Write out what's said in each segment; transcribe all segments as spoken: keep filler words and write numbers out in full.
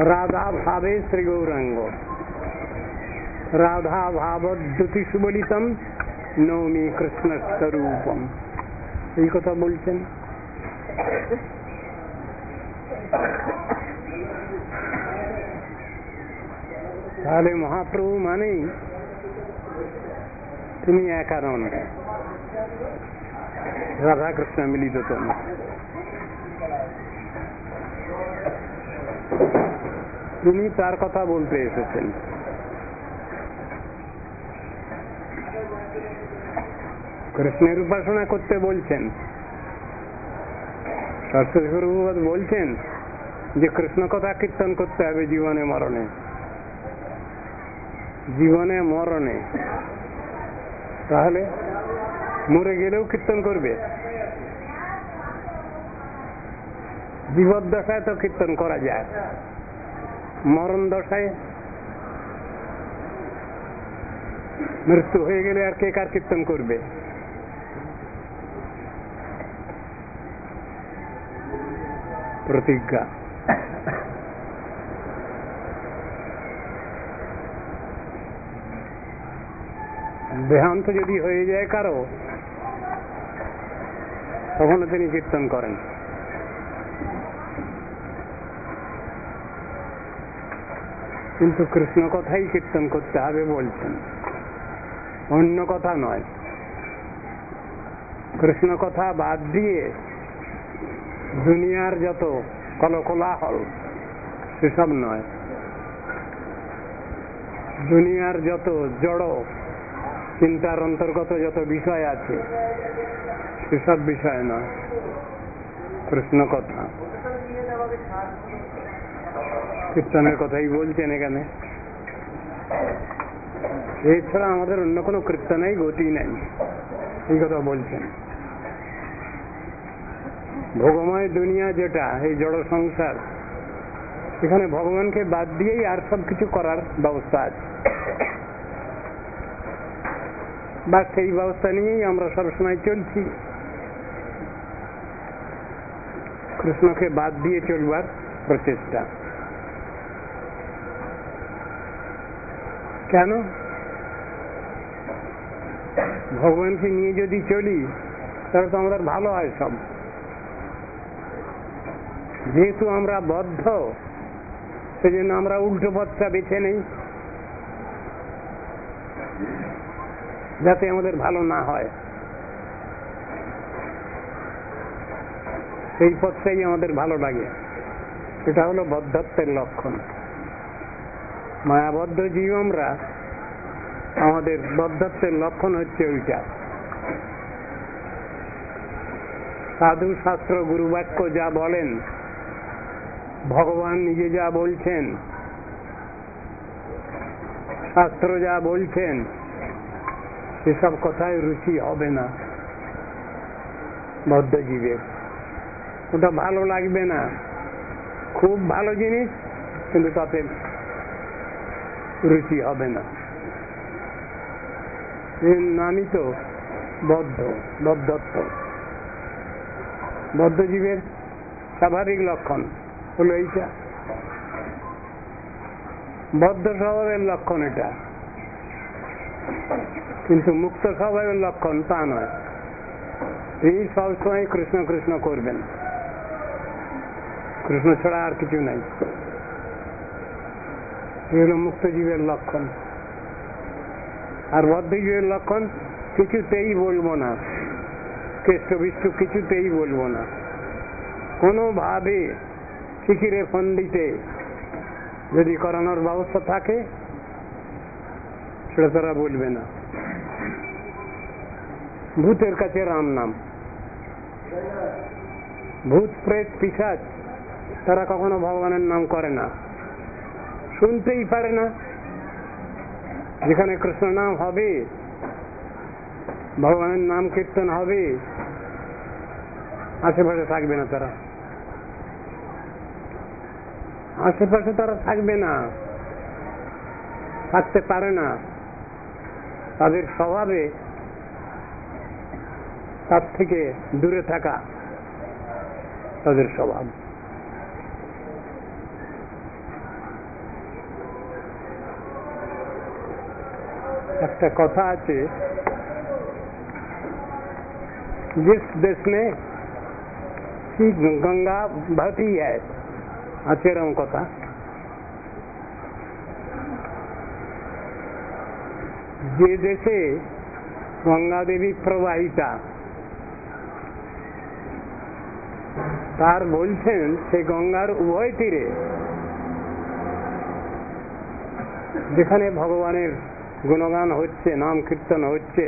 রাধা ভাবে শ্রী গৌরাঙ্গ, রাধা ভাবদ্যুতি সুবলিতম নৌমি কৃষ্ণ স্বরূপম, এই কথা বলছেন। তাহলে মহাপ্রভু মানেই তিনি একা নন, রাধা কৃষ্ণ মিলিত তম। তিনি তার কথা বলতে এসেছেন। কৃষ্ণের উপাসনা করতে বলছেন। সরস্বতী প্রভুপাদ বলছেন যে কৃষ্ণ কথা কীর্তন করতে হবে জীবনে মরণে, জীবনে মরণে। তাহলে মরে গেলেও কীর্তন করবে? জীবদ্দশায় তো কীর্তন করা যায়, মরণ দশায় মৃত্যু হয়ে গেলে আর কে কার কীর্তন করবে? প্রতিজ্ঞা। দেহান্ত যদি হয়ে যায় কারো, তখনও তিনি কীর্তন করেন। কিন্তু কৃষ্ণ কথাই কীর্তন করতে হবে বলছেন, অন্য কথা নয়। কৃষ্ণ কথা বাদ দিয়ে দুনিয়ার যত কলকোলাহল সেসব নয়, দুনিয়ার যত জড় চিন্তার অন্তর্গত যত বিষয় আছে সেসব বিষয় নয়, কৃষ্ণ কথা। কীর্তনের কথাই বলছেন এখানে। এছাড়া আমাদের অন্য কোনো কীর্তনেই গতি নেই, এই কথা বলছেন। ভোগময় দুনিয়া যেটা, এই জড় সংসার, এখানে ভগবানকে বাদ দিয়েই আর সব কিছু করার ব্যবস্থা আছে, বা সেই ব্যবস্থা নিয়েই আমরা সবসময় চলছি। কৃষ্ণকে বাদ দিয়ে চলবার প্রচেষ্টা কেন? ভগবানকে নিয়ে যদি চলি তাহলে তো আমাদের ভালো হয় সব। যেহেতু আমরা বদ্ধ, সেজন্য আমরা উল্টো পথটা বেছে নেই, যাতে আমাদের ভালো না হয়। সেই পথটাই আমাদের ভালো লাগে। এটা হলো বদ্ধত্বের লক্ষণ। মায়াবদ্ধ জীব আমরা, আমাদের বদ্ধত্বের লক্ষণ হচ্ছে ওইটা। সাধু শাস্ত্র গুরু বাক্য যা বলেন, ভগবান নিজে যা বলছেন, শাস্ত্র যা বলছেন, সেসব কথায় রুচি হবে না বদ্ধ জীবের। ওটা ভালো লাগবে না। খুব ভালো জিনিস, কিন্তু তাতে রুচি হবে না। এর নামই তো বদ্ধ, বদ্ধত্ব। বদ্ধ জীবের স্বাভাবিক লক্ষণ হলো এইটা, বদ্ধ স্বভাবের লক্ষণ এটা। কিন্তু মুক্ত স্বভাবের লক্ষণ তা নয়। এই সবসময় কৃষ্ণ কৃষ্ণ করবেন, কৃষ্ণ ছাড়া আর কিছু নাই। এগুলো মুক্ত জীবের লক্ষণ। আর বদ্ধ জীবের লক্ষণ কিছুতেই বলবো না, কেষ্ট বিষ্টু কিছুতেই বলবো না। কোনোভাবে ফিকিরে ফন্দিতে যদি করানোর ব্যবস্থা থাকে সেটা তারা বলবে না। ভূতের কাছে রাম নাম, ভূত প্রেত পিশাচ তারা কখনো ভগবানের নাম করে না, শুনতেই পারে না। যেখানে কৃষ্ণ নাম হবে, ভগবানের নাম কীর্তন হবে, আশেপাশে থাকবে না তারা, আশেপাশে তারা থাকবে না, থাকতে পারে না। তাদের স্বভাবে তার থেকে দূরে থাকা তাদের স্বভাব। একটা কথা আছে, जिस देश में की गंगा बहती है, আছে এরকম কথা। যে দেশে গঙ্গা দেবী প্রবাহিতা, তার বলছেন সেই গঙ্গার উভয় তীরে যেখানে ভগবানের গুণগান হচ্ছে, নাম কীর্তন হচ্ছে,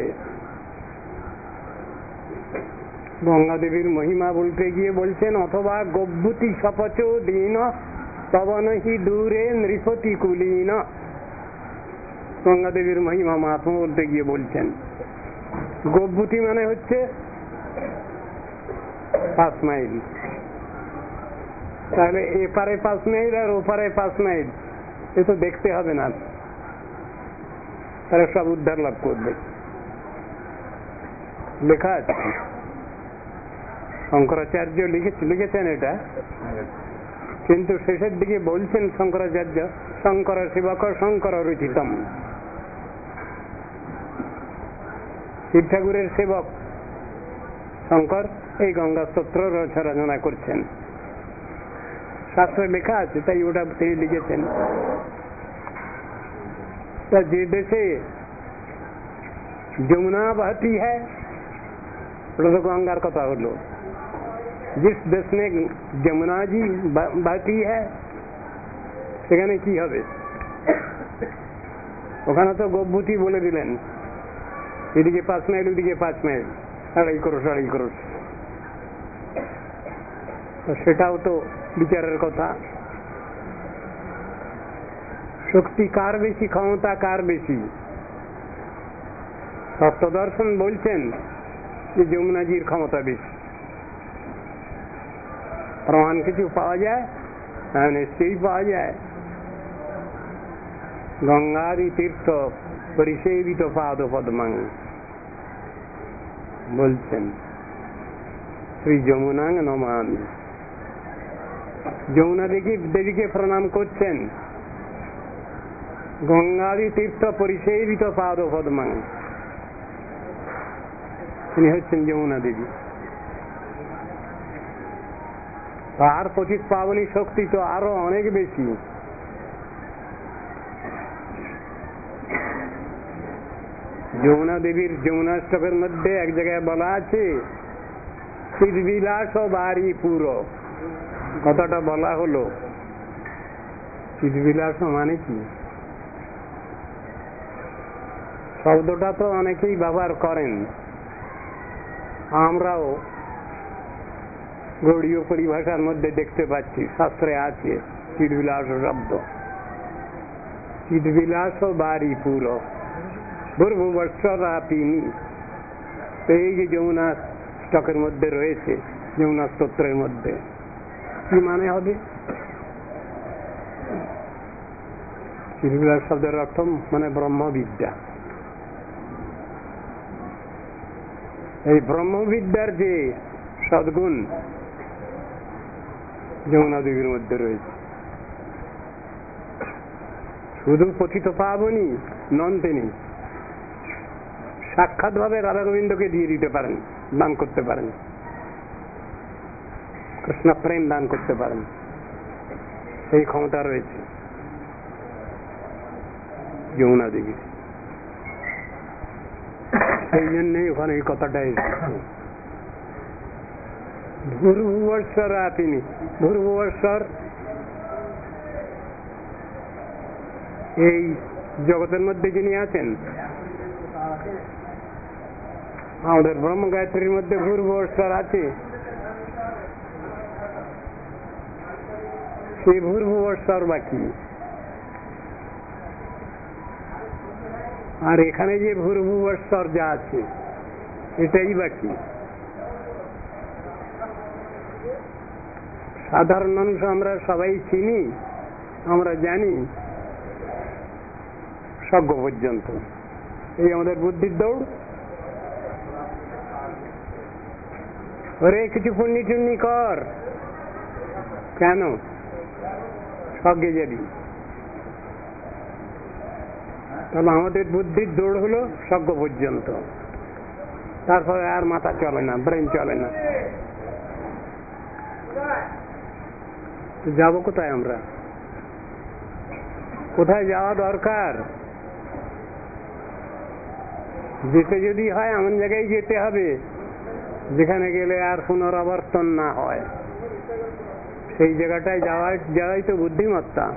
গঙ্গা দেবীর মহিমা বলতে গিয়ে বলছেন অথবা গভ্যুতি সপচ দীন পবনহি দূরে নৃপতি কুলীন। গঙ্গা দেবীর মহিমা মাহাত্ম্য বলতে গিয়ে বলছেন গভ্যুতি মানে হচ্ছে পাঁচ মাইল, তাহলে এপারে পাঁচ মাইল আর ওপারে পাঁচ মাইল, এ তো দেখতে হবে না, তারা সব উদ্ধার লাভ করবে। লেখা আছে, শঙ্করাচার্য লিখেছেন এটা, কিন্তু শেষের দিকে বলছেন শঙ্করাচার্য শঙ্কর সেবক শঙ্কর রচিতম, শিব ঠাকুরের সেবক শঙ্কর এই গঙ্গা স্তোত্র রচনা করছেন, শাস্ত্রে লেখা আছে, তাই ওটা তিনি লিখেছেন। যে দেশে যমুনা বহতি হ্যায়, ওটা তো গঙ্গার কথা হলো, जिस देश में যমুনা জি বহতি হ্যায় সেখানে কি হবে? ওখানে তো গভ্যুতি বলে দিলেন, এদিকে পাঁচ মাইল ওদিকে পাঁচ মাইল, আড়াই করোশ আড়াই করোশ, সেটাও তো বিচারের কথা। শক্তি কার বেশি, ক্ষমতা কার বেশি? তত্ত্বদর্শন বলছেন যে যমুনাজির ক্ষমতা বেশি। প্রমাণ কিছু পাওয়া যায়? হ্যাঁ, নিশ্চয়ই পাওয়া যায়। গঙ্গাদি তীর্থ পরিসেবিত পাদ পদ্মাং বলছেন শ্রী যমুনাং নমামি। যমুনা দেবী দেবীকে প্রণাম করছেন, গঙ্গাদি তীর্থ পরিসেবিত পাদ পদ্মাং, তিনি হচ্ছেন যমুনা দেবী। তার পতিত পাবনী শক্তি তো আরো অনেক বেশি। যমুনা দেবীর যমুনাষ্টকের মধ্যে এক জায়গায় বলা আছে চিদবিলাস বাড়ি পুরো, কথাটা বলা হলো। চিদবিলাস মানে কি? শব্দটা তো অনেকেই ব্যবহার করেন, আমরাও গৌড়ীয় পরিভাষার মধ্যে দেখতে পাচ্ছি, শাস্ত্রে আছে চিদবিলাস শব্দ। চিদবিলাস বাড়ি পুরো ভূর্ভুবৎসরাপিনী, এই যে যমুনা স্টকের মধ্যে রয়েছে, যমুনা স্তোত্রের মধ্যে, কি মানে হবে? চিদবিলাস শব্দের অর্থ মানে ব্রহ্মবিদ্যা। এই ব্রহ্মবিদ্যার যে সদ্গুণ যমুনা দেবীর মধ্যে রয়েছে, শুধু পতিত পাবনী নন, তিনি সাক্ষাৎ ভাবে রাধা গোবিন্দকে দিয়ে দিতে পারেন, দান করতে পারেন, কৃষ্ণ প্রেম দান করতে পারেন, সেই ক্ষমতা রয়েছে যমুনা দেবীর। সেই জন্যই ওখানে এই কথাটা এসেছে ভূর্ভুবৎসর আপিনী। ভূর্ভুবৎসর এই জগতের মধ্যে যিনি আছেন, আমাদের ব্রহ্ম গায়ত্রীর মধ্যে ভূর্ভুবৎসর আছে, সেই ভূর্ভুবৎসর বাকি। আর এখানে যে ভূর্ভুবৎসর যা আছে এটাই বাকি। সাধারণ মানুষ আমরা সবাই চিনি, আমরা জানি স্বর্গ পর্যন্ত, এই আমাদের বুদ্ধির দৌড়। ওরে কিছু পুণ্যি টুন্নি কর, কেন? স্বর্গে যাবি। তাহলে আমাদের বুদ্ধির দৌড় হলো স্বর্গ পর্যন্ত, তারপরে আর মাথা চলে না, ব্রেন চলে না। যাবো কোথায় আমরা? কোথায় যাওয়া দরকার? যেতে যদি হয় এমন জায়গায় যেতে হবে যেখানে গেলে আর পুনরাবর্তন না হয়। সেই জায়গাটায় যাওয়ার যাওয়াই তো বুদ্ধিমত্তা।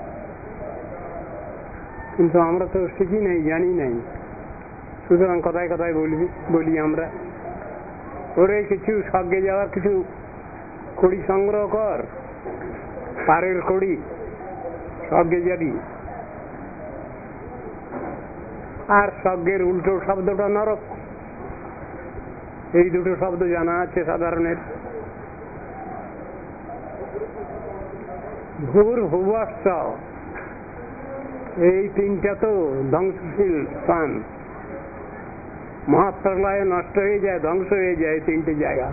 কিন্তু আমরা তো শিখি নাই, জানি নাই, সুতরাং কথায় কথায় বলবি বলি আমরা, ওরে কিছু স্বর্গে যাওয়ার কিছু কড়ি সংগ্রহ কর, পারের কড়ি, স্বর্গে যাবি। আর স্বর্গের উল্টো শব্দটা নরক, এই দুটো শব্দ জানা আছে সাধারণের। ভূর ভুবস্ব, এই তিনটা তো ধ্বংসশীল স্থান, মহাপ্রলয়ে নষ্ট হয়ে যায়, ধ্বংস হয়ে যায় তিনটে জায়গা।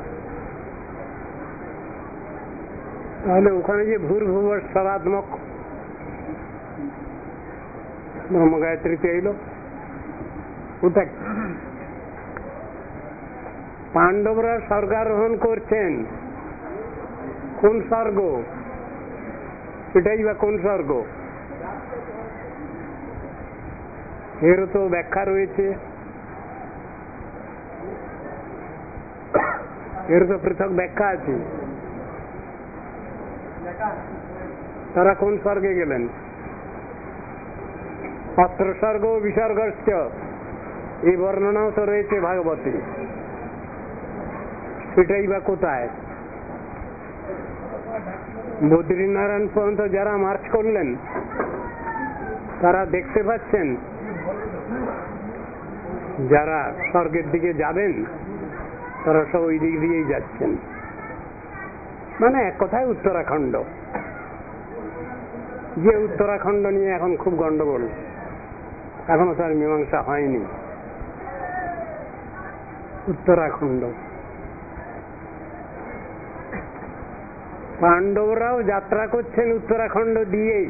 তাহলে ওখানে যে ভূর ভুবস্বরাত্মক ব্রহ্ম গায়ত্রীতে এলো, কোথায় পাণ্ডবরা স্বর্গারোহণ করছেন? কোন স্বর্গ? সেটাই বা কোন স্বর্গ? এরও তো ব্যাখ্যা রয়েছে, এর তো পৃথক ব্যাখ্যা আছে। তারা কোন স্বর্গে গেলেন? অত্র স্বর্গ বিসর্গস্য, এই বর্ণনাও তো রয়েছে ভাগবতে। সেটাই বা কোথায়? বদ্রীনারায়ণ পর্যন্ত যারা মার্চ করলেন তারা দেখতে পাচ্ছেন যারা স্বর্গের দিকে যাবেন তারা সব ওই দিক দিয়েই যাচ্ছেন। মানে এক কথায় উত্তরাখণ্ড। যে উত্তরাখণ্ড নিয়ে এখন খুব গন্ডগোল, এখনো তার মীমাংসা হয়নি। উত্তরাখণ্ড, পাণ্ডবরাও যাত্রা করছেন উত্তরাখণ্ড দিয়েই।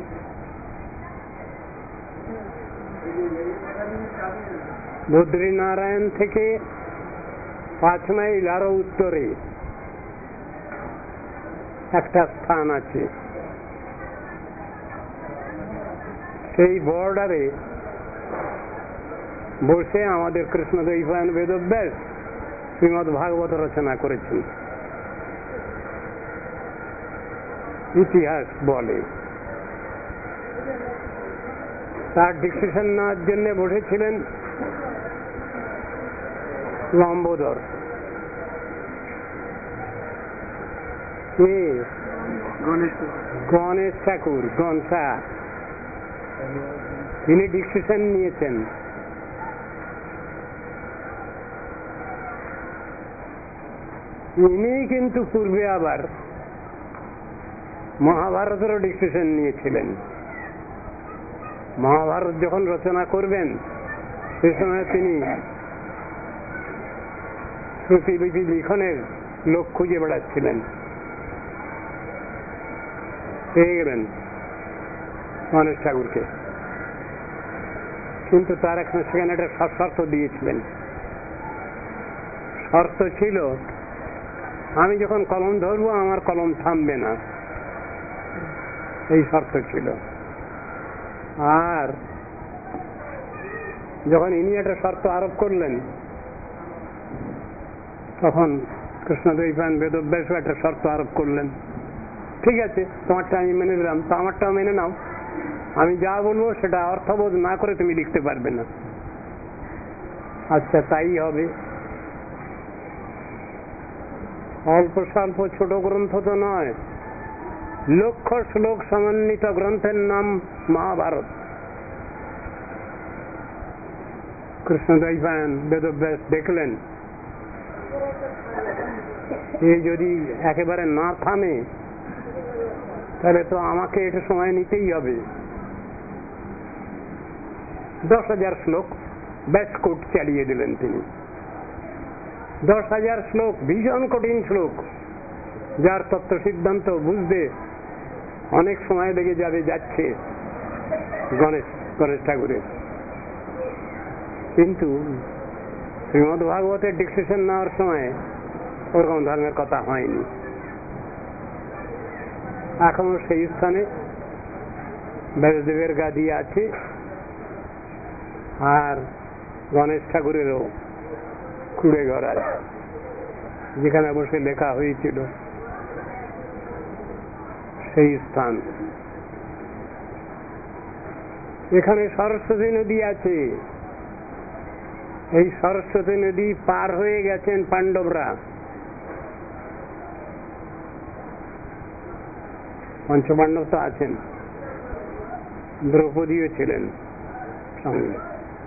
বদ্রীনারায়ণ থেকে পাঁচ মাইল আরো উত্তরে একটা স্থান আছে, সেই বর্ডারে বসে আমাদের কৃষ্ণদ্বৈপায়ন বেদব্যাস শ্রীমদ্ ভাগবত রচনা করেছেন। ইতিহাস বলে তার ডিসিশন নেওয়ার জন্য বসেছিলেন লম্বোদর। গণেশ ঠাকুর, গনসা, তিনি ডিসিশন নিয়েছেন। ইনি কিন্তু পূর্বে আবার মহাভারতেরও ডিসিশন নিয়েছিলেন। মহাভারত যখন রচনা করবেন সে সময় তিনি শ্রুতিলিপি লিখনের লোক খুঁজে বেড়াচ্ছিলেন, পেয়ে গেলেন গণেশ ঠাকুরকে। কিন্তু তার এখন সেখানে একটা শর্ত দিয়েছিলেন। শর্ত ছিল, আমি যখন কলম ধরবো আমার কলম থামবে না, এই শর্ত ছিল। আর যখন ইনি একটা শর্ত আরোপ করলেন তখন কৃষ্ণদ্বৈপায়ন বেদব্যাসও একটা শর্ত আরোপ করলেন। ঠিক আছে, তোমারটা আমি মেনে নিলাম, তো আমারটাও মেনে নাও। আমি যা বলবো সেটা অর্থবোধ না করে তুমি লিখতে পারবে না। আচ্ছা, তাই হবে। অল্প স্বল্প ছোট গ্রন্থ তো নয়, লক্ষ শ্লোক সমন্বিত গ্রন্থের নাম মহাভারত। কৃষ্ণদ্বৈপায়ন বেদব্যাস দেখলেন এই যদি একেবারে না থামে তাহলে তো আমাকে একটু সময় নিতেই হবে। দশ হাজার শ্লোক ব্যাস কোট চালিয়ে দিলেন তিনি। দশ হাজার শ্লোক, ভীষণ কঠিন শ্লোক, যার তত্ত্ব সিদ্ধান্ত বুঝতে অনেক সময় লেগে যাবে, যাচ্ছে গণেশ গণেশ ঠাকুরের। কিন্তু শ্রীমদ ভাগবতের ডিসিশন নেওয়ার সময় ওরকম ধর্মের কথা হয়নি। এখনো সেই স্থানে ব্যাসদেবের গাদি আছে, আর গণেশ ঠাকুরেরও কুড়ে ঘর আছে, যেখানে বসে লেখা হয়েছিল সেই স্থান। এখানে সরস্বতী নদী আছে। এই সরস্বতী নদী পার হয়ে গেছেন পাণ্ডবরা। পঞ্চপাণ্ডব তো আছেন, দ্রৌপদীও ছিলেন সঙ্গে।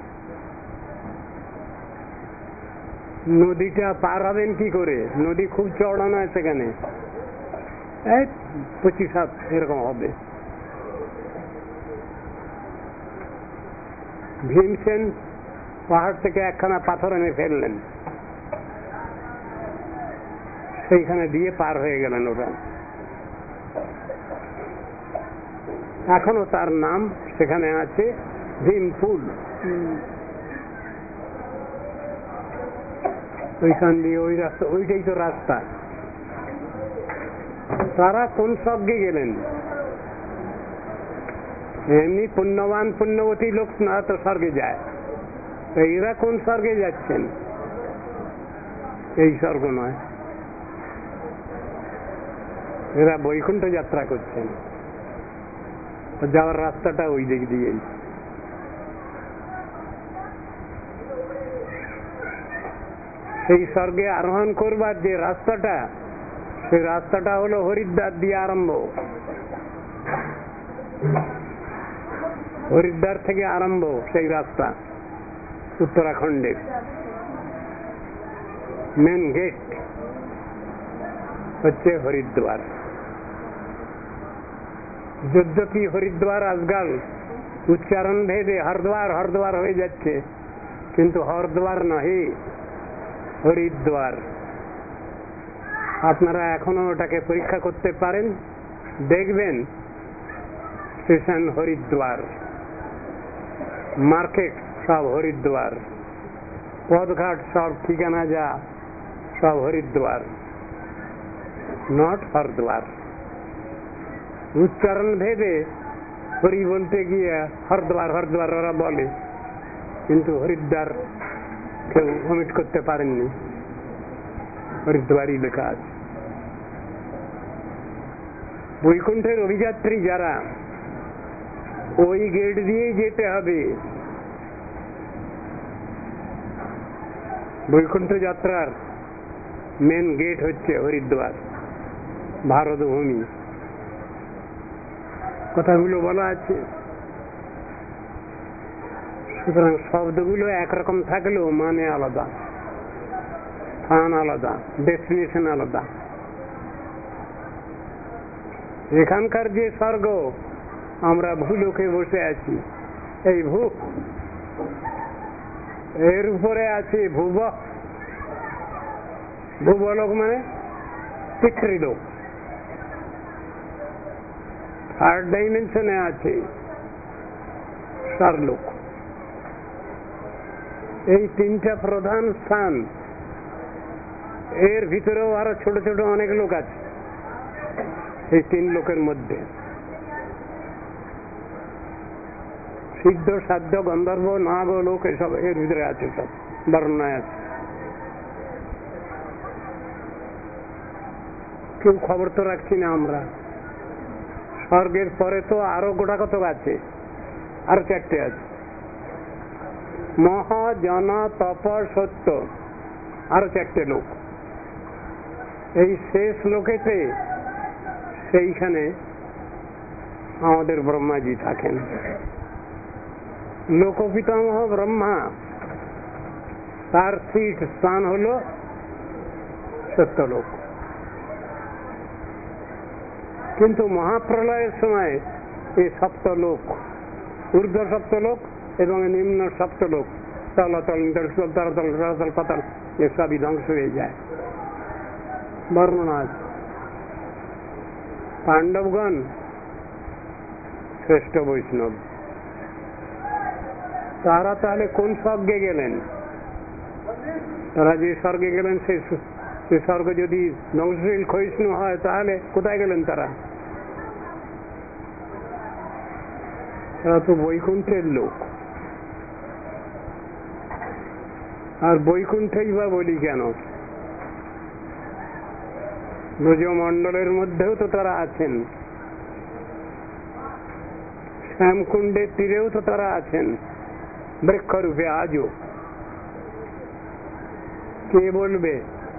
নদীটা পার হবেন কি করে? নদী খুব চওড়া নয়, সেখানে এই পঁচিশ হাত এরকম হবে। ভীমসেন পাহাড় থেকে একখানা পাথর এনে ফেললেন, সেইখানে দিয়ে পার হয়ে গেলেন ওরা। এখনো তার নাম সেখানে আছে ভীমপুল। ওইখান দিয়ে ওই রাস্তা, ওইটাই তো রাস্তা। তারা কোন স্বর্গে গেলেন? এমনি পুণ্যবান পুণ্যবতী লোক না তো স্বর্গে যায়, তো এরা কোন স্বর্গে যাচ্ছেন? এই স্বর্গ নয়, এরা বৈকুণ্ঠ যাত্রা করছেন। যাওয়ার রাস্তাটা ওই দিক দিয়ে। সেই স্বর্গে আরোহণ করবার যে রাস্তাটা, সেই রাস্তাটা হলো হরিদ্বার দিয়ে আরম্ভ। হরিদ্বার থেকে আরম্ভ সেই রাস্তা। উত্তরাখণ্ডের মেন গেট হচ্ছে হরিদ্বার। যদ্যপি হরিদ্বার আজকাল উচ্চারণ ভেদে হরদ্বার হরদ্বার হয়ে যাচ্ছে, কিন্তু হরদ্বার নহে, হরিদ্বার। আপনারা এখনো ওটাকে পরীক্ষা করতে পারেন, দেখবেন স্টেশন হরিদ্বার, মার্কেট সব হরিদ্বার, পথঘাট সব ঠিকানা যা সব হরিদ্বার, নট হরদ্বার। উচ্চারণ ভেদে হরি বলতে গিয়ে হরদ্বার হরদ্বার ওরা বলে, কিন্তু হরিদ্বার কেউ অমিট করতে পারেননি, হরিদ্বারই লেখা আছে। বৈকুণ্ঠের অভিযাত্রী যারা, ওই গেট দিয়েই যেতে হবে। বৈকুণ্ঠ যাত্রার মেন গেট হচ্ছে হরিদ্বার, ভারত ভূমি। কথাগুলো বলা আছে। সুতরাং শব্দগুলো একরকম থাকলেও মানে আলাদা, স্থান আলাদা, ডেস্টিনেশন আলাদা। এখানকার যে স্বর্গ, আমরা ভূলোকে বসে আছি, এই ভূ, এর উপরে আছে ভুব। ভূবলোক মানে পিতৃলোক। থার্ড ডাইমেনশনে আছে স্বর্গলোক। এই তিনটা প্রধান স্থান, এর ভিতরেও আরো ছোট ছোট অনেক লোক আছে। এই তিন লোকের মধ্যে সিদ্ধ, সাধ্য, গন্ধর্ব, নাগ লোক, এসব এর ভিতরে আছে, সব বর্ণনায় আছে। কেউ খবর তো রাখছি না আমরা। স্বর্গের পরে তো আরো গোটা কত আছে, আরো চারটে আছে। মহা, জন, তপ, সত্য, আরো চারটে লোক। এই শেষ লোকেতে সেইখানে আমাদের ব্রহ্মাজি থাকেন। লোকপিতামহ ব্রহ্মা, তার সিট, স্থান হল সত্যলোক। কিন্তু মহাপ্রলয়ের সময় এই সপ্তলোক, ঊর্ধ্ব সপ্তলোক এবং নিম্ন সপ্তলোক, তলতল, তলতল, তলতল, তলতল, পাতাল, এসবই ধ্বংস হয়ে যায়। বর্ণনা আছে। পাণ্ডবগণ শ্রেষ্ঠ বৈষ্ণব, তারা তাহলে কোন স্বর্গে গেলেন? তারা যে স্বর্গে গেলেন সে স্বর্গ যদি ধ্বংসশীল ক্ষয়িষ্ণু হয় তাহলে কোথায় গেলেন তারা? তারা তো বৈকুণ্ঠের লোক। আর বৈকুণ্ঠই বা বলি কেন? ব্রজমণ্ডলের মধ্যেও তো তারা আছেন, শ্যামকুণ্ডের তীরেও তো তারা আছেন বৃক্ষরূপে আজও। কে বলবে?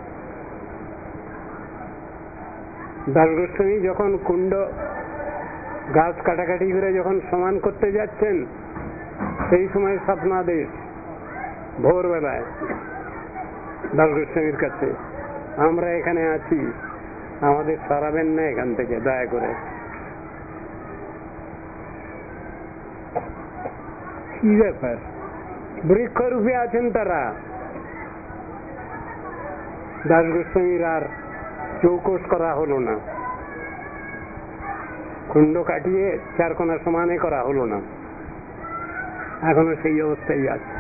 দাস গোস্বামী যখন কুণ্ড গাছ কাটাকাটি করে যখন সমান করতে যাচ্ছেন সেই সময় স্বপ্নাদেশ ভোরবেলায় দাস গোস্বামীর কাছে, আমরা এখানে আছি, আমাদের সরাবেন না এখান থেকে দয়া করে। কি ব্যাপার? বৃক্ষরূপে আছেন তারা। দাস গোস্বামীর আর চৌকস করা হলো না, কুণ্ড কাটিয়ে চারকোনা সমানে করা হলো না, এখনো সেই অবস্থায় আছে।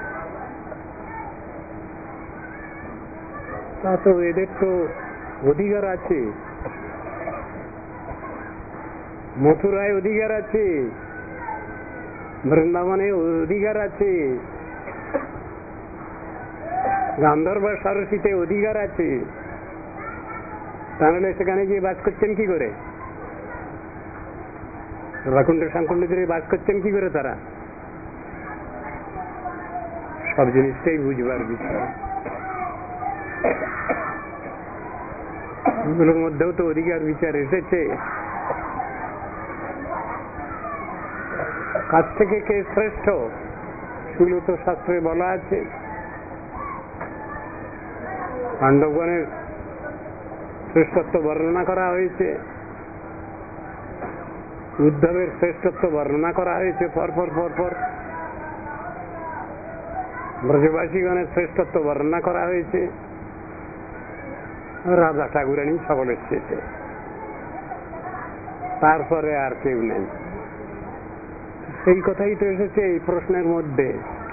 তা তো এদের তো অধিকার আছে, মথুরায় অধিকার আছে, বৃন্দাবনে অধিকার আছে, গান্ধর্ব সরস্বতীতে অধিকার আছে। তাহলে সেখানে গিয়ে বাস করছেন কি করে? রাকুণ্ড সংকুণ্ড ধরে বাস করছেন কি করে তারা? সব জিনিসটাই বুঝবার বিষয়। এগুলোর মধ্যেও তো অধিকার বিচার এসেছে। কাছ থেকে কে শ্রেষ্ঠ সেগুলো তো শাস্ত্রে বলা আছে। পাণ্ডবগণের শ্রেষ্ঠত্ব বর্ণনা করা হয়েছে, উদ্ধবের শ্রেষ্ঠত্ব বর্ণনা করা হয়েছে পরপর পরপর, ব্রজবাসীগণের শ্রেষ্ঠত্ব বর্ণনা করা হয়েছে, রাজা ঠাকুরানী সকলের শেষে, তারপরে আর কেউ নেই। সেই কথাই তো এসেছে এই প্রশ্নের মধ্যে।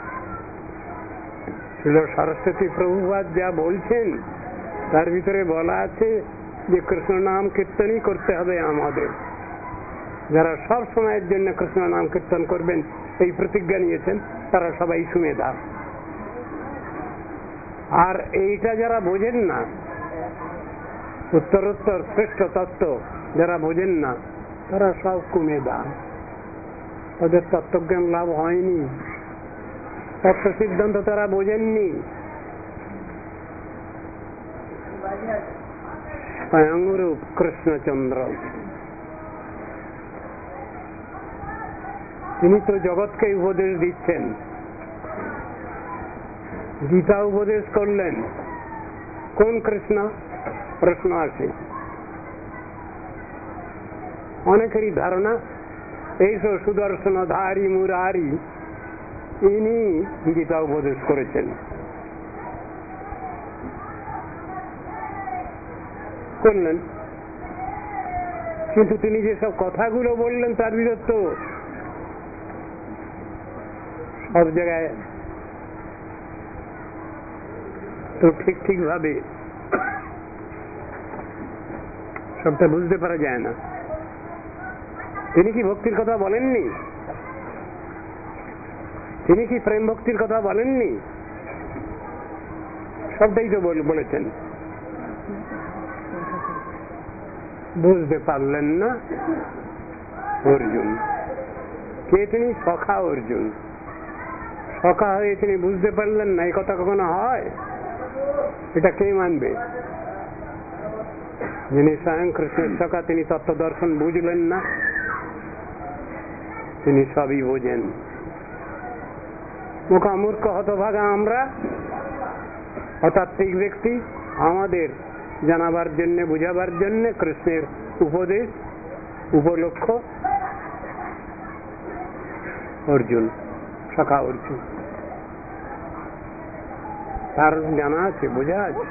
ছিল সরস্বতী প্রভুপাদ যা বলছেন তার ভিতরে বলা আছে যে কৃষ্ণ নাম কীর্তনই করতে হবে আমাদের। যারা সব সময়ের জন্য কৃষ্ণ নাম কীর্তন করবেন এই প্রতিজ্ঞা নিয়েছেন তারা সবাই সুমেধা। আর এইটা যারা বোঝেন না, উত্তরোত্তর শ্রেষ্ঠ তত্ত্ব যারা বোঝেন না তারা সব কুমেধা। তাদের তত্ত্বজ্ঞান লাভ হয়নি, তত্ত্ব সিদ্ধান্ত তারা বোঝেননি। স্বয়ংরূপ কৃষ্ণচন্দ্র তিনি তো জগৎকে উপদেশ দিচ্ছেন, গীতা উপদেশ করলেন। কোন কৃষ্ণ? প্রশ্ন আসে অনেকেরই ধারণা এইসব সুদর্শন ধারী মুরারি ইনি গীতা উপদেশ করেছেন। করলেন, কিন্তু তিনি যেসব কথাগুলো বললেন তার ভিতর তো সব জায়গায় তো ঠিক ঠিক ভাবে সবটা বুঝতে পারা যায় না। তিনি কি ভক্তির কথা বলেননি? তিনি কি প্রেম ভক্তির কথা বলেননি? সবটাই তো বলেছেন। বুঝতে পারলেন না অর্জুন। কে তিনি? সখা অর্জুন। সখা হয়ে তিনি বুঝতে পারলেন না, এই কথা কখনো হয়? এটা কে মানবে? যিনি স্বয়ং কৃষ্ণের সখা তিনি তত্ত্ব দর্শন বুঝলেন না? তিনি সবই বোঝেন। মুখামূর্খ হতভাগা আমরা, অতাত্ত্বিক ব্যক্তি, আমাদের জানাবার জন্য বুঝাবার জন্য কৃষ্ণের উপদেশ উপলক্ষ অর্জুন, সখা অর্জুন। তার জানা আছে, বোঝা আছে।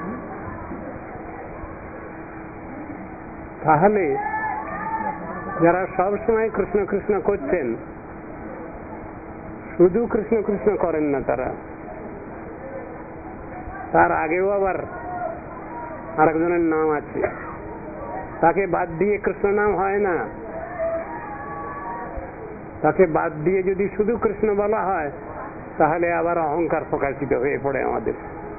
তাহলে যারা সব সময় কৃষ্ণ কৃষ্ণ করছেন, শুধু কৃষ্ণ কৃষ্ণ করেন না তারা, তার আগেও আবার আরেকজনের নাম আছে, তাকে বাদ দিয়ে কৃষ্ণ নাম হয় না। তাকে বাদ দিয়ে যদি শুধু কৃষ্ণ বলা হয় তাহলে আবার অহংকার প্রকাশিত হয়ে পড়ে আমাদের।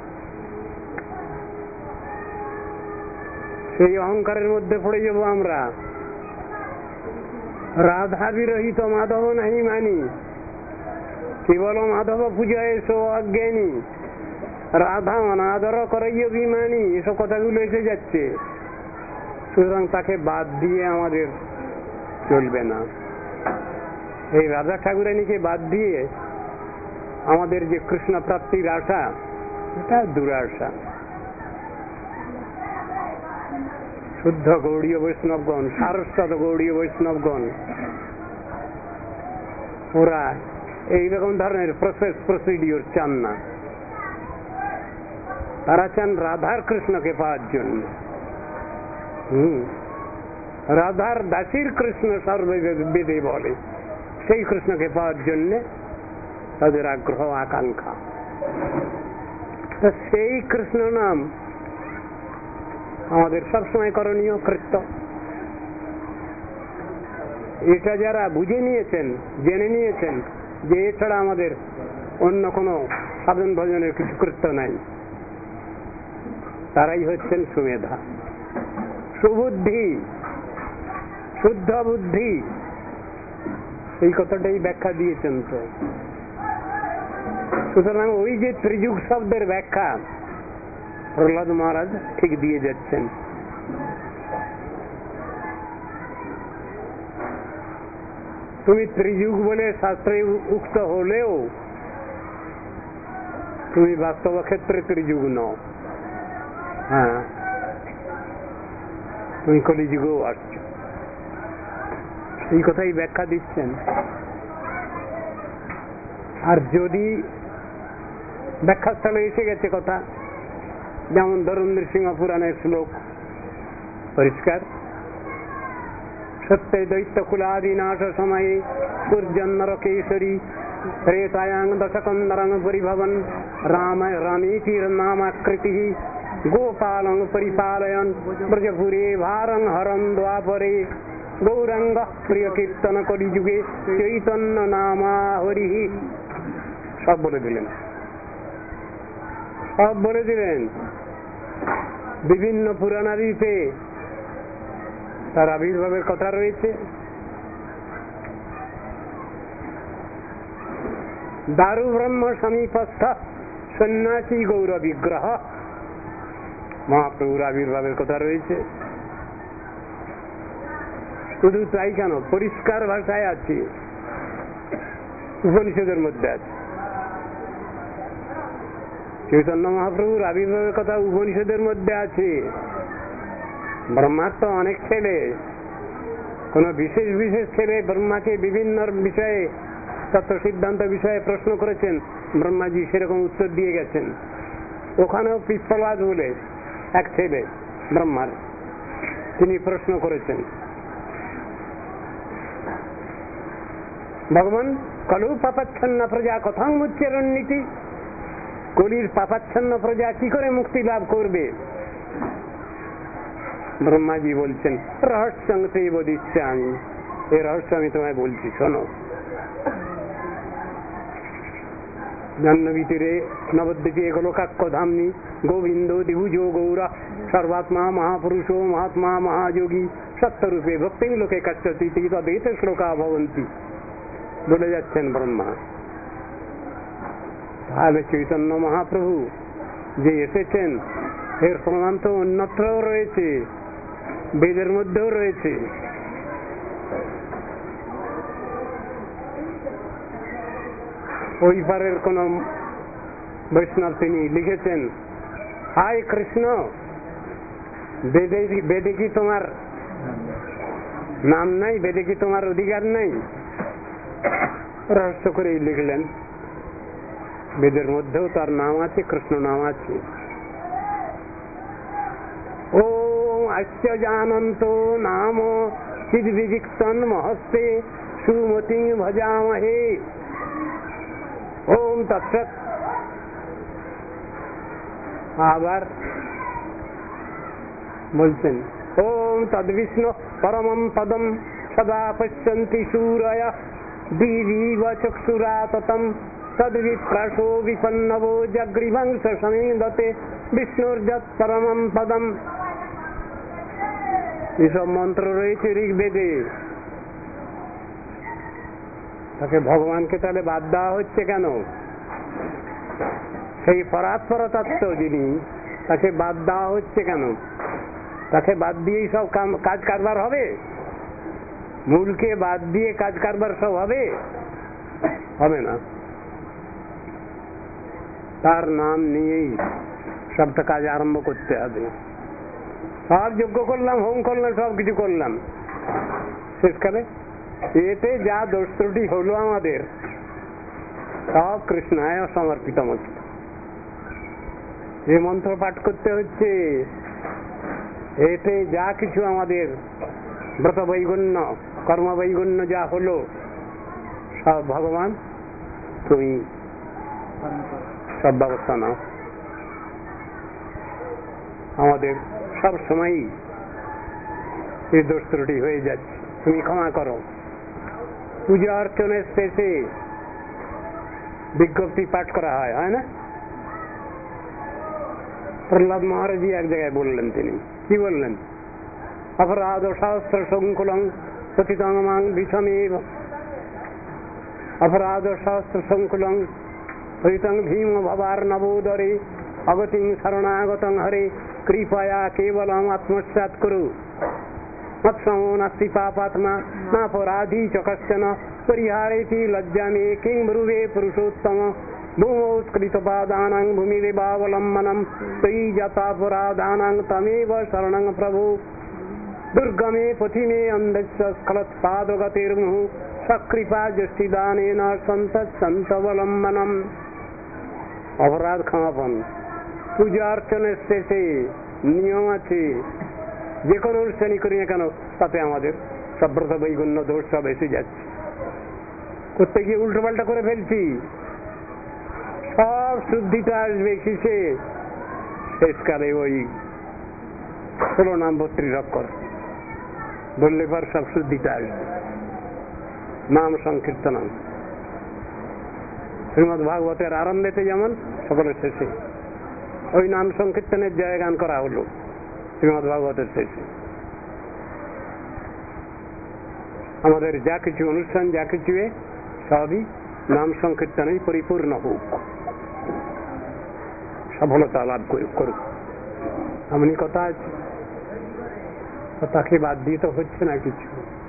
সেই অহংকারের মধ্যে পড়ে যাব আমরা। রাধা বিরহিত মাধব নাহি মানি, কেবল মাধব পূজায় সো অজ্ঞানী, রাধা অনাদর করাই অভিমানী, এসব কথাগুলো এসে যাচ্ছে। সুতরাং তাকে বাদ দিয়ে আমাদের চলবে না। এই রাধা ঠাকুরানীকে বাদ দিয়ে আমাদের যে কৃষ্ণ প্রাপ্তির আশা, এটা দুরাশা। শুদ্ধ গৌড়ীয় বৈষ্ণবগণ, সারস্বত গৌড়ীয় বৈষ্ণবগণ ওরা এইরকম ধরনের প্রসেস প্রসিডিওর চান না। তারা চান রাধার কৃষ্ণকে পাওয়ার জন্য। হম রাধার দাসীর কৃষ্ণ সর্ববেদে বলে, সেই কৃষ্ণকে পাওয়ার জন্য তাদের আগ্রহ আকাঙ্ক্ষা। সেই কৃষ্ণ নাম আমাদের সবসময় করণীয় কৃত্য। এটা যারা বুঝে নিয়েছেন, জেনে নিয়েছেন যে এছাড়া আমাদের অন্য কোনো সাধন ভজনের কিছু কৃত্য নাই, তারাই হচ্ছেন সুমেধা, সুবুদ্ধি, শুদ্ধ বুদ্ধি। এই কথাটাই ব্যাখ্যা দিয়েছেন। তো সুতরাং ওই যে ত্রিযুগ শব্দের ব্যাখ্যা প্রহ্লাদ মহারাজ ঠিক দিয়ে যাচ্ছেন। তুমি ত্রিযুগ বলে শাস্ত্রে উক্ত হলেও তুমি বাস্তব ক্ষেত্রে ত্রিযুগ নও। হ্যাঁ, তুমি কলিযুগেও আসছো, এই কথাই ব্যাখ্যা দিচ্ছেন। আর যদি ব্যাখ্যাস্থলে এসে গেছে কথা, যেমন ধরুন নৃসিংহ পুরাণের শ্লোক পরিষ্কার, সত্যে দৈত্য কুলাদি নাশ সময়ে সূর্যন্নরকেশ্বরী ত্রেতায়াং দশকন্দরং পরিভবন রাম রামেতির নামাকৃতি গোপালং পরিপালয়ন ব্রজপুরে ভারং হরং দ্বাপরে গৌরাঙ্গ প্রিয় কীর্তন কলিযুগে চৈতন্য নামা হরি। সব বলে দিলেন, সব বলে দিলেন। বিভিন্ন পুরাণাদিতে তার আবির্ভাবের কথা রয়েছে। দারু ব্রহ্ম সমীপস্থ সন্ন্যাসী গৌর বিগ্রহ, মহাপ্রভুর আবির্ভাবের কথা রয়েছে। শুধু তাই কেন, পরিষ্কার ভাষায় আছে, উপনিষদের মধ্যে আছে। চৈতন্য মহাপ্রভুর আবির্ভাবের কথা উপনিষদের মধ্যে আছে। ব্রহ্মার তো অনেক ছেলে, কোন বিশেষ বিশেষ ছেলে ব্রহ্মাকে বিভিন্ন বিষয়ে, তত্ত্ব সিদ্ধান্ত বিষয়ে প্রশ্ন করেছেন, ব্রহ্মাজি সেরকম উত্তর দিয়ে গেছেন। ওখানেও পিপ্পলাদ বলে এক ছেলে ব্রহ্মার, তিনি প্রশ্ন করেছেন, ভগবান কলু পাপাচ্ছন্ন প্রজা কথাং মুচ্চরণনীতি, কলির পাপাচ্ছন্ন প্রজা কি করে মুক্তি লাভ করবে? ব্রহ্মাজি বলছেন, রহস্যং সেই বদিচ্ছে, আমি এই রহস্য আমি তোমায় বলছি, শোনো। জাহ্নবীতীরে নবদ্বীপে গোলোকাক্ষ ধামনি গোবিন্দ দ্বিভুজো গৌর সর্বাত্মা মহাপুরুষো মহাত্মা মহাযোগী সত্যরূপে ভক্তি লোকে কাচ্চতি তদেত শ্লোকা ভবন্তি বলে যাচ্ছেন ব্রহ্মা। তাহলে চৈতন্য মহাপ্রভু যে এসেছেন এর প্রমাণ তো অন্যত্রও রয়েছে, বেদের মধ্যেও রয়েছে। ওই পারের কোন বৈষ্ণব তিনি লিখেছেন, হায় কৃষ্ণ, বেদে বেদে কি তোমার নাম নাই, বেদে কি তোমার অধিকার নাই? রহস্য করেই লিখলেন, বেদের মধ্যেও তার নাম আছে, কৃষ্ণ নাম আছে। ও আচ্য জানন্ত নাম চিদ্বিজিক্তন মহস্তে সুমতি ভজামহে। ওম তৎসৎ। আবার বলছেন ওম তদ্বিষ্ণু পরমম পদম সদা পশ্যন্তি সূরয়ঃ দিবিব চক্ষুরা ততম তদ্বিপ্রাসো বিপন্নবো জগ্রীবংশ সমিন্দতে বিষ্ণুর্যৎ পরমম পদম। এসব মন্ত্র রয়েছে ঋগ্বেদে। তাকে ভগবানকে তাহলে বাদ দেওয়া হচ্ছে কেন? সেই পরাৎপর তত্ত্ব যিনি, তাকে বাদ দেওয়া হচ্ছে কেন? তাকে বাদ দিয়েই সব কাজ কারবার হবে? মূলকে বাদ দিয়ে কাজ কারবার সব হবে? হবে না। তার নাম নিয়েই সবটা কাজ আরম্ভ করতে হবে। সব যজ্ঞ করলাম, হোম করলাম, সব কিছু করলাম, শেষকালে এতে যা দোষ ত্রুটি হলো আমাদের সব কৃষ্ণায় সমর্পিত মস্ত। যে মন্ত্র পাঠ করতে হচ্ছে, এতে যা কিছু আমাদের ব্রত বৈগুণ্য, কর্ম বৈগুণ্য যা হলো, সব ভগবান তুমি সব ব্যবস্থা নাও। আমাদের সব সময়ই এই দোষ ত্রুটি হয়ে যাচ্ছে, তুমি ক্ষমা করো। পূজা অর্চনের শেষে বিজ্ঞপ্তি পাঠ করা হয়, হয় না? প্রহ্লাদ মহারাজ এক জায়গায় বললেন, তিনি কি বললেন? অপরাধ শাস্ত্র সংকুলং পতিতং বিষমেব, অপরাধ শাস্ত্র সংকুলং পতিতং ভীম ভবার নবোদরে অগতিং শরণাগতং হরে কৃপয়া কেবলম আত্মসাৎ কুরু মৎসমো নাস্তি পাপাত্মা নাপরাধী চ কশ্চন পরিহারেতি লজ্জামে কিং ব্রুবে পুরুষোত্তম ভূমোৎকৃতপাদানাং ভূমিদেবাবলম্বনম তৈ যথাপরাধানাং তমেব শরণং প্রভু দুর্গমে পথিমে অন্ধস্য স্খলৎপাদগতির্মুঃ সকৃপা যষ্টিদানেন সন্তৎসন্তবলম্বনম। অপরাধ ক্ষমাপন। পূজা অর্চনের শেষে নিয়ম আছে, যে কোনো অনুষ্ঠানই করি না কেন তাতে আমাদের সভ্রত বৈগুণ্য দোষ সব এসে যাচ্ছে। করতে গিয়ে উল্টো পাল্টা করে ফেলছি, সব শুদ্ধিটা আসবে কিসে? শেষকালে ওই ষোলো নাম বত্রিশ অক্ষর বললে পর সব শুদ্ধিটা আসবে। নাম সংকীর্তন শ্রীমদ ভাগবতের আরম্ভেতে যেমন সকলের শেষে ওই নাম সংকীর্তনের জয়গান করা হলো শ্রীমদ ভাগবতের শেষে। আমাদের যা কিছু অনুষ্ঠান, যা কিছু সবই নাম সংকীর্তনে পরিপূর্ণ হোক, সফলতা লাভ করুক, এমনই কথা আছে। তাকে বাদ দিয়ে তো হচ্ছে না কিছু।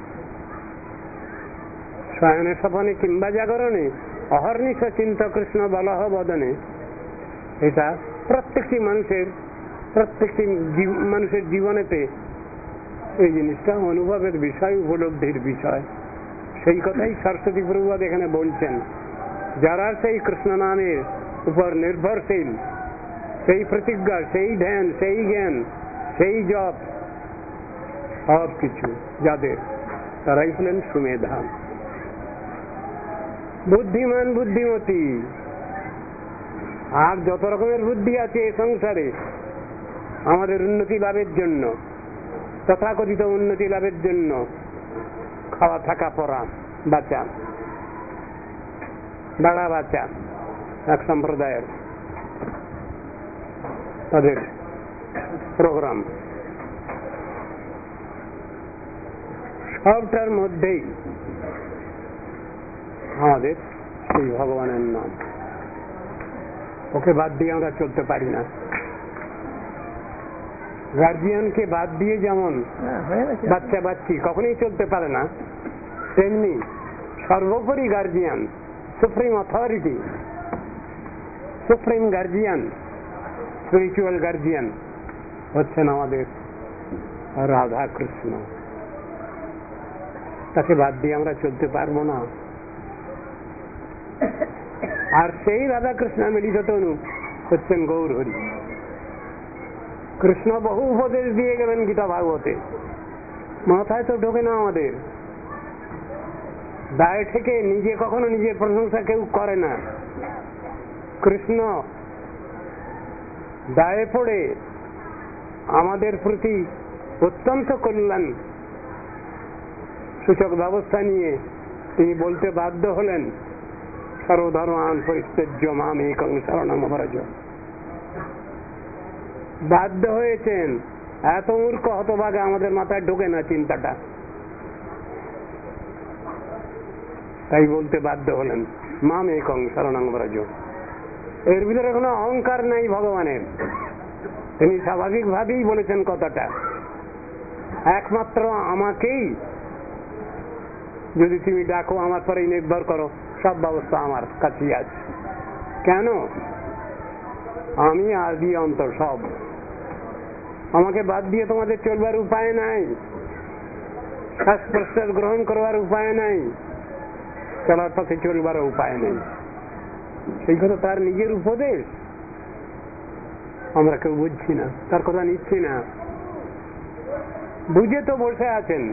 শয়নে স্বপনে কিংবা জাগরণে অহর্নিশ চিন্ত কৃষ্ণ বলহ বদনে, এটা প্রত্যেকটি মানুষের প্রত্যেকটি মানুষের জীবনেতে এই জিনিসটা অনুভবের বিষয়, উপলব্ধির বিষয়। সেই কথাই সরস্বতী প্রভুপাদ এখানে বলছেন, যারা সেই কৃষ্ণ নামের উপর নির্ভরশীল, সেই প্রতিজ্ঞা, সেই ধ্যান, সেই জ্ঞান, সেই জপ, সব কিছু যাদের, তারাই হলেন সুমেধা, বুদ্ধিমান, বুদ্ধিমতী। আর যত রকমের বুদ্ধি আছে এই সংসারে আমাদের উন্নতি লাভের জন্য, তথাকথিত উন্নতি লাভের জন্য, খাওয়া থাকা পড়া বাঁচা, দাঁড়া বাঁচা, এক সম্প্রদায়ের তাদের প্রোগ্রাম, সবটার মধ্যেই আমাদের সেই ভগবানের নাম। ওকে বাদ দিয়ে আমরা চলতে পারি না। গার্জিয়ানকে বাদ দিয়ে যেমন বাচ্চা বাচ্চি কখনোই চলতে পারে না, তেমনি সর্বোপরি guardian, supreme authority, supreme guardian, spiritual guardian হচ্ছেন আমাদের রাধা কৃষ্ণ। তাকে বাদ দিয়ে আমরা চলতে পারবো না। আর সেই রাধা কৃষ্ণ মিলিত তনু হচ্ছেন গৌর হরি। কৃষ্ণ বহু উপদেশ দিয়ে গেলেন গীতা ভাগবতে, মাথায় তো ঢোকে না আমাদের। দায় থেকে নিজে কখনো নিজের প্রশংসা কেউ করে না, কৃষ্ণ দায়ে পড়ে আমাদের প্রতি অত্যন্ত কল্যাণ সূচক ব্যবস্থা নিয়ে তিনি বলতে বাধ্য হলেন, সর্বধর্মান পরিত্যজ্য মাম একং শরণং ব্রজ। বাধ্য হয়েছেন। এত মূর্খ হতভাগে আমাদের মাথায় ঢোকে না চিন্তাটা, তাই বলতে বাধ্য হলেন মাম একং শরণং ব্রজ। এর ভিতরে কোনো অহংকার নাই ভগবানের, তিনি স্বাভাবিক ভাবেই বলেছেন কথাটা, একমাত্র আমাকেই যদি তুমি ডাকো, আমার পরেই নির্ভর করো, সব ব্যবস্থা আমার কাছেই আছে। কেন? আমি আদি অন্ত সব, আমাকে বাদ দিয়ে তোমাদের চলবার উপায় নাই, শ্বাস প্রশ্বাস গ্রহণ করবার উপায় নাই, চলার পথে চলবার উপায় নেই। সেই কথা তার নিজের উপদেশ, আমরা কেউ বুঝছি না, তার কথা নিচ্ছি না। বুঝে তো বসে আছেন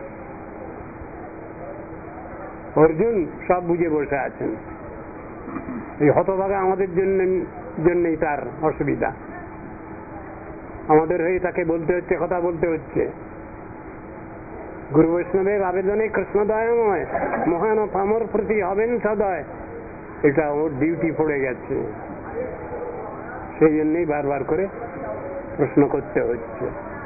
অর্জুন, সব বুঝে বসে আছেন। এই হতভাগা আমাদের জন্য জন্যই তার অসুবিধা, আমাদের হয়ে তাকে বলতে হচ্ছে, কথা বলতে হচ্ছে। গুরু বৈষ্ণবের আবেদনে কৃষ্ণদয়ময় মহান পামর প্রতি হবেন সদয়, এটা ওর ডিউটি পড়ে গেছে, সেই জন্যই বারবার করে প্রশ্ন করতে হচ্ছে।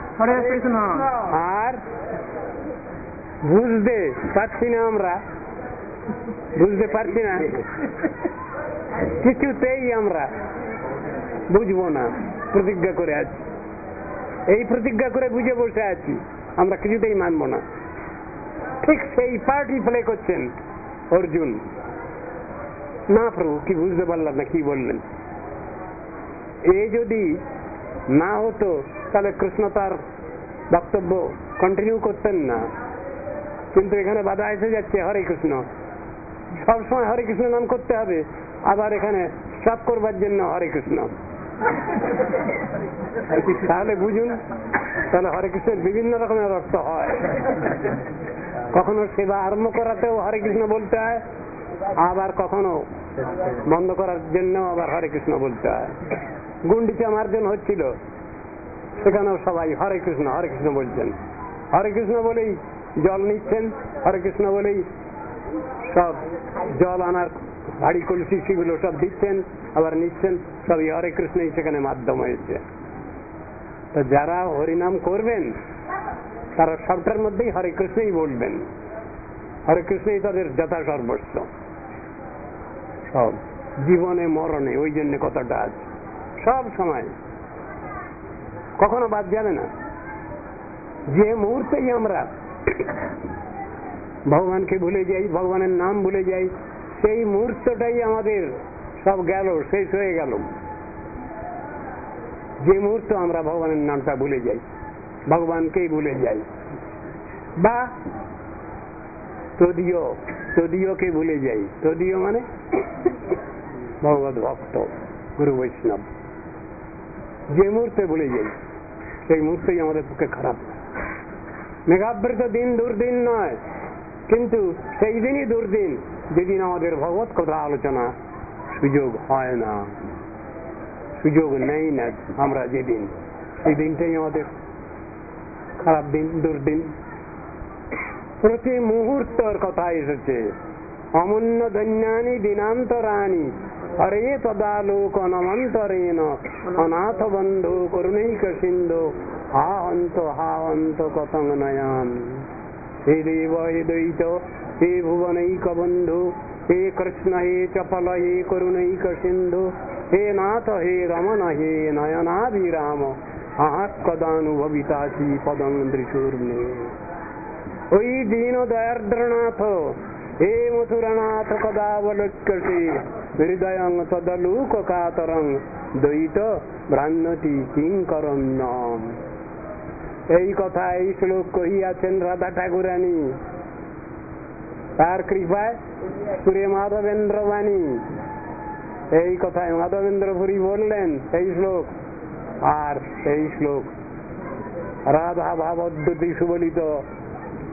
আর বুঝতে পারছি না, আমরা বুঝতে পারছি না, কিছুতেই আমরা বুঝবো না, প্রতিজ্ঞা করে আছি। এই প্রতিজ্ঞা করে বুঝে বসে আছি, আমরা কিছুতেই মানব না। ঠিক সেই পার্টি প্লে করছেন অর্জুন। না প্রভু, কি বুঝতে পারলাম না, কি বললেন? এ যদি না হতো তাহলে কৃষ্ণ তার বক্তব্য কন্টিনিউ করতেন না, কিন্তু এখানে বাধা এসে যাচ্ছে। হরে কৃষ্ণ, সবসময় হরে কৃষ্ণ নাম করতে হবে, আবার এখানে স্টপ করবার জন্য হরে কৃষ্ণ। তাহলে বুঝুন, তাহলে হরে কৃষ্ণের বিভিন্ন রকমের অর্থ হয়। কখনো সেবা আরম্ভ করাতেও হরে কৃষ্ণ বলতে হয়, আবার কখনো বন্ধ করার জন্য আবার হরে কৃষ্ণ বলতে হয়। গুন্ডিচা মার্জন হচ্ছিল, সেখানেও সবাই হরে কৃষ্ণ হরে কৃষ্ণ বলছেন। হরে কৃষ্ণ বলেই জল নিচ্ছেন, হরে কৃষ্ণ বলেই সব জল আনার হাড়ি কলসি সেগুলো সব দিচ্ছেন, আবার নিচ্ছেন, সবই হরে কৃষ্ণই সেখানে মাধ্যম হয়েছে। তো যারা হরিনাম করবেন তারা সবটার মধ্যেই হরে কৃষ্ণই বলবেন, হরে কৃষ্ণই তাদের যথা সর্বস্ব, সব জীবনে মরণে। ওই জন্য কথাটা আছে, সব সময় কখনো বাদ যাবে না। যে মুহূর্তেই আমরা ভগবানকে ভুলে যাই, ভগবানের নাম ভুলে যাই, সেই মুহূর্তটাই আমাদের সব গেল, শেষ হয়ে গেল। যে মুহূর্ত আমরা ভগবানের নামটা ভুলে যাই, ভগবানকেই ভুলে যাই, বা তদীয় তদীয়কে ভুলে যাই। তদীয় মানে ভগবত ভক্ত, গুরু বৈষ্ণব। যে মুহূর্তে ভুলে যাই, সেই মুহূর্তেই আমাদের পক্ষে খারাপ। মেঘাবৃত দিন দুর্দিন নয়, কিন্তু সেই দিনই দুর্দিন যেদিন আমাদের ভগবত কথা আলোচনা সুযোগ হয় না, সুযোগ নেই না আমরা যেদিন, সেই দিনটাই আমাদের খারাপ দিন, দুর্দিন। প্রতি মুহূর্তের কথা এসেছে, অমূল্য ধন্যানি দিনান্তরানি হরে তদালোক নমন্তরেণ অনাথ বন্ধু করুণৈক সিন্ধু হা অন্ত হা অন্ত কতং নয়ান। হে দেব হে দ্বৈত হে ভুবনৈক বন্ধু হে কৃষ্ণ হে চপল হে করুণৈক সিন্ধু হে নাথ হে রমণ হে নয়নাভিরাম আহা কদানুভবিতাসি পদং দৃশুর্মে। ওই দীন দয়ার্দ্রনাথ হে মথুরনাথ কদাবলোক্যসি হৃদয়ং তদলুক কাতরং দ্বৈত ভ্রান্যতি কিঙ্করং নাম। এই কথা এই শ্লোক কহিয়াছেন রাধা ঠাকুরানী, তার কৃপায় সুরে মাধবেন্দ্র বাণী। এই কথায় মাধবেন্দ্র পুরী বললেন এই শ্লোক, আর এই শ্লোক রাধা ভাবদ্যুতি সুবলিত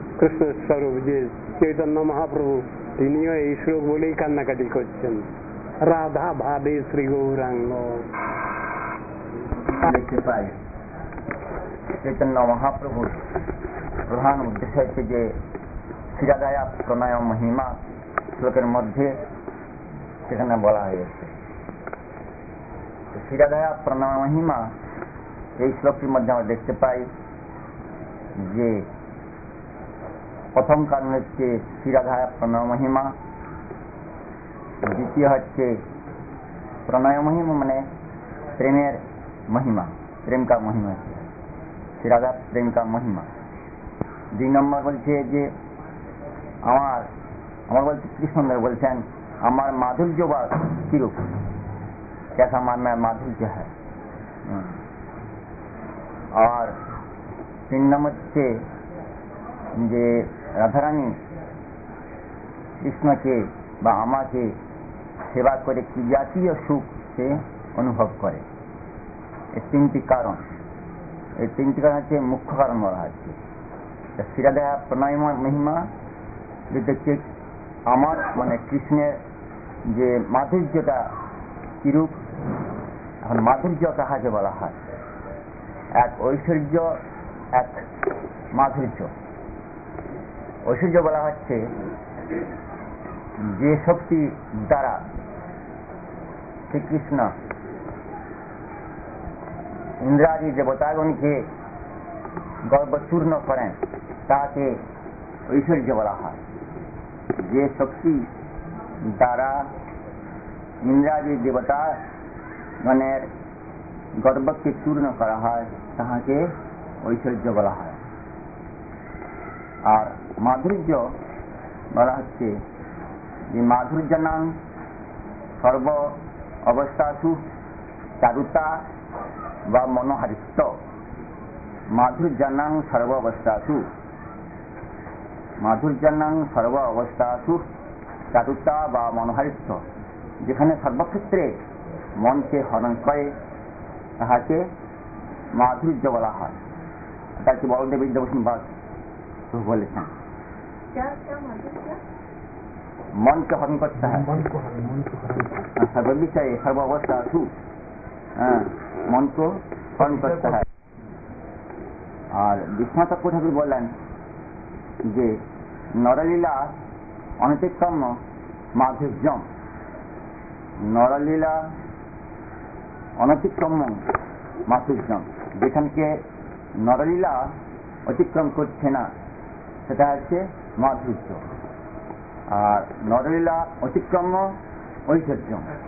কৃষ্ণস্বরূপ যে চৈতন্য মহাপ্রভু, তিনিও এই শ্লোক বলেই কান্নাকাটি করছেন। রাধা ভাবে শ্রী গৌরাঙ্গ। দেখতে পাই চৈতন্য মহাপ্রভুর প্রধান উদ্দেশ্য হচ্ছে যে ক্ষীরাদায়া প্রণয় মহিমা শ্লোকের মধ্যে সেখানে বলা হয়েছে। ক্ষীরাদায়া প্রণয় মহিমা এই শ্লোকটির মধ্যে আমরা দেখতে পাই যে প্রথম কারণ হচ্ছে ক্ষীরাদায়া প্রণয় মহিমা, দ্বিতীয় হচ্ছে প্রণয় মহিমা মানে প্রেমের महिमा, प्रेम का महिमा রাধা প্রেম কা মহিমা। দুই নম্বর বলছে যে আমার আমার বলছে কৃষ্ণদেব বলছেন আমার মাধুর্য বা কিরূপ, कैसा मान में माधुर्य है। আর তিন নম্বর হচ্ছে যে রাধারানী কৃষ্ণকে বা আমাকে সেবা করে কি জাতীয় সুখ সে অনুভব করে। এই তিনটি কারণ, এই তিনটি কারণ হচ্ছে মুখ্য কারণ বলা হচ্ছে। ক্ষীরাদায়া প্রণয় মহিমা হচ্ছে আমার মানে কৃষ্ণের যে মাধুর্যটা কিরূপ। এখন মাধুর্য কাহাকে বলা হয়? এক ঐশ্বর্য, এক মাধুর্য। ঐশ্বর্য বলা হচ্ছে যে শক্তি দ্বারা শ্রীকৃষ্ণ ইন্দ্রাদি দেবতাগণকে গর্বচূর্ণ করেন তাকে ঐশ্বর্য বলা হয়। যে শক্তি দ্বারা ইন্দ্রাদি দেবতাগণের গর্বকে চূর্ণ করা হয় তাহাকে ঐশ্বর্য বলা হয়। আর মাধুর্য বলা হচ্ছে যে মাধুর্য নাম সর্ব অবস্থাসু চারুতা বা মনোহারিত্য। মাধুর্যানাং সর্ব অবস্থাসু মাধুর্যানাং সর্ব অবস্থাসু চারুতা বা মনোহারিত্য, যেখানে সর্বক্ষেত্রে মনকে হরণ করে তাহাকে মাধুর্য বলা হয়। তাকে বলদেব বিদ্যাভূষণ বাগ বলেছেন মনকে হরণ করতে হয় সর্ব বিষয়ে সর্ব অবস্থাসু, হ্যাঁ মন को হরণ করতে হয়। আর বিশ্বনাথ ঠাকুর বললেন যে নরলীলা অনতিক্রম মাধুর্যম, নরলীলা অনতিক্রম মাধুর্যম, যেখানকে নরলীলা অতিক্রম করছে না সেটা হচ্ছে মাধুর্য। আর নরলীলা অতিক্রম ঐশ্বর্য,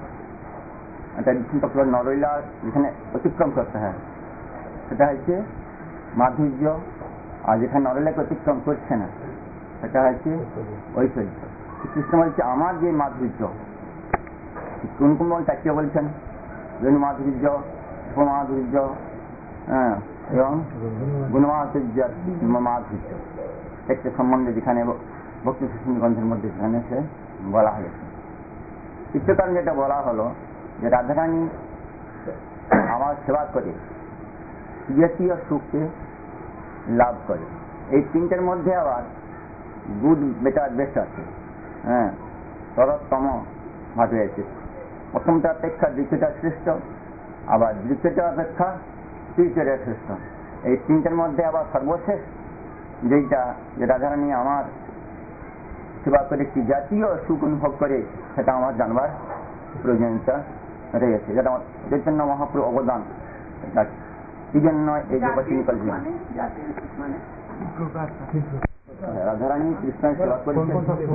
নরলীলা যেখানে অতিক্রম করতে হয় সেটা হচ্ছে মাধুর্য, আর যেখানে নরলীলাকে অতিক্রম করছে না সেটা হচ্ছে ঐশ্বর্য। কৃষ্ণ বলছে আমার যে মাধুর্য, কোন কোন তাকে বলছেন রেণু মাধুর্য, উপমাধুর্য, হ্যাঁ এবং গুণমাধুর্য মাধুর্য একটা সম্বন্ধে যেখানে ভক্তি সুসিন্ধু গ্রন্থের মধ্যে সেখানে সে বলা হয়েছে। তৃতীয় কারণ যেটা বলা হলো যে রাধারানী আমার সেবা করে জাতীয় সুখকে লাভ করে। এই তিনটের মধ্যে আবার গুড বেটার বেস্ট আছে, হ্যাঁ সর্বোত্তম ভাবে আছে। প্রথমটা অপেক্ষা দ্বিতীয়টা শ্রেষ্ঠ, আবার দ্বিতীয়টা অপেক্ষা তৃতীয়টা শ্রেষ্ঠ। এই তিনটের মধ্যে আবার সর্বশেষ যেটা যে রাধারানী আমার সেবা করে কি জাতীয় সুখ অনুভব করে সেটা আমার জানবার প্রয়োজনীয়তা রয়েছে, যেটা আমার চৈতন্য মহাপ্রভু অবদান। এই জন্য এই জগৎ নিকলছিলেন রাধারানী কৃষ্ণের সেবা করেছেন।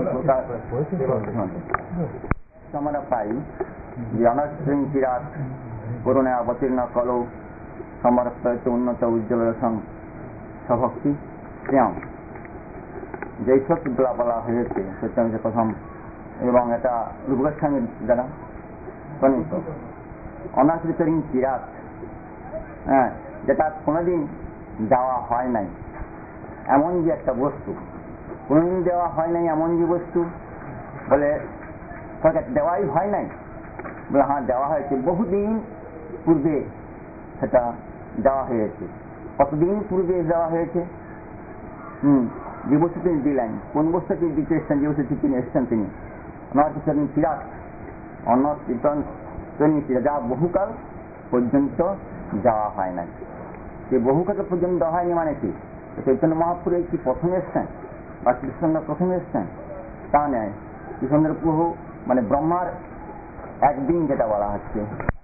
আমরা পাই যে অনশ্রিঙ্কিরাত করুণে অবতীর্ণ কলৌ সমর্পিত উন্নত উজ্জ্বল রসং স্বভক্তি প্রিয়ম, যে শব্দগুলা বলা হয়েছে চৈতন্য প্রথম এবং এটা রূপ গোস্বামীর দ্বারা প্রণীত। অনাশ্রিত কিরাত, হ্যাঁ যেটা কোনোদিন দেওয়া হয় নাই এমন যে একটা বস্তু, কোনোদিন দেওয়া হয় নাই এমন যে বস্তু বলে দেওয়াই হয় নাই বলে হ্যাঁ দেওয়া হয়েছে, বহুদিন পূর্বে সেটা দেওয়া হয়েছে। কতদিন পূর্বে দেওয়া হয়েছে? হম যে বস্তু তিনি দিলেন, কোন বস্তুকে দিতে এসছেন, যে বস্তু তিনি এসছেন তিনি অনাশ্রিত কিরাত অন্য কীর্তন যা বহুকাল পর্যন্ত যাওয়া হয় না। যে বহুকাল পর্যন্ত হয়নি মানে কি চৈতন্য মহাপ্রভু কি প্রথমে এসছেন বা কৃষ্ণচন্দ্র প্রথমে এসছেন তা নেয়। কৃষ্ণচন্দ্র প্রভু মানে ব্রহ্মার একদিন যেটা বলা হচ্ছে